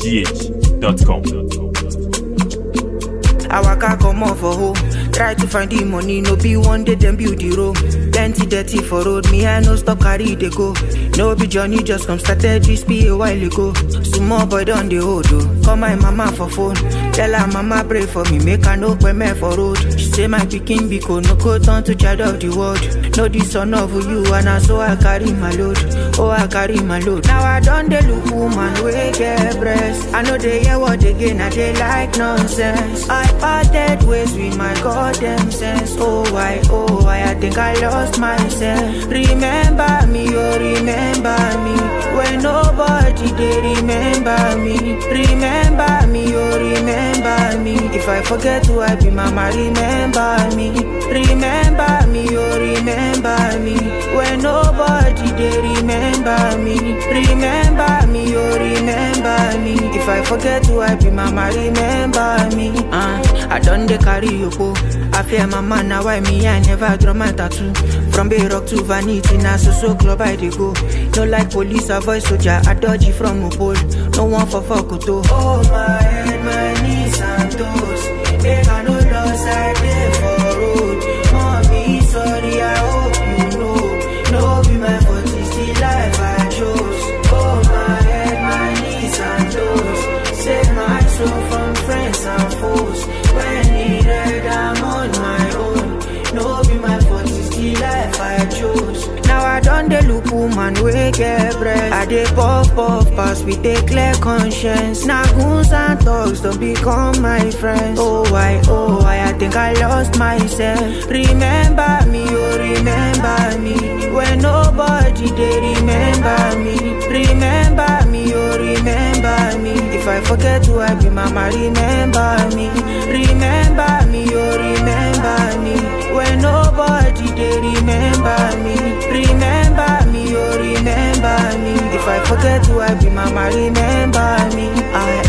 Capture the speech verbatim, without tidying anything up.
t h dot com. I waka comot for home, try to find the money, no be one day dem build the road. Plenty dirty for road, me I no stop carry dey go. No be journey just come started this be a while ago. Small boy don dey hold oh, call my mama for phone, tell her mama pray for me, make I no peme for road. She say my pikin biko no go turn to child of the world. No the son of you and I so I carry my load, oh I carry my load. Now I don dey look woman wey get breast, I know they hear what again, I dey like nonsense. I parted ways with my goddamn sense. Oh why, oh why, I think I lost myself. Remember me, oh remember me, when nobody they remember me. Remember me, oh remember me, if I forget who I be, mama remember me. Remember me, oh remember me, when nobody they remember me. Remember me, oh remember me, if I forget who I be, mama remember me. uh. I done the carry you po, I fear my man, now why me I never draw my tattoo. From Bay Rock to Vanity, now so so club I dey go. No like police, avoid soldier, I dodge it from a pole. No one for fuck to. Oh my head, my knees and toes, make I no loss, I dey for road. Mommy, sorry, I hope you know, no be my fault, it's the life I chose. Oh my head, my knees and toes, save my soul from friends and foes. When needed, I'm on my own, no be my fault, it's the life I chose. Now I done the look woman wey get breast, I dey puff puff pass with a clear conscience. Now goons and thugs don't become my friends. Oh why, oh why, I think I lost myself. Remember me, oh remember me, when nobody they remember me. Remember me, oh remember me, if I forget who I be, mama remember me. Remember me, oh remember me, when nobody they remember me. Remember me, oh remember me, if I forget who I be, mama remember me. I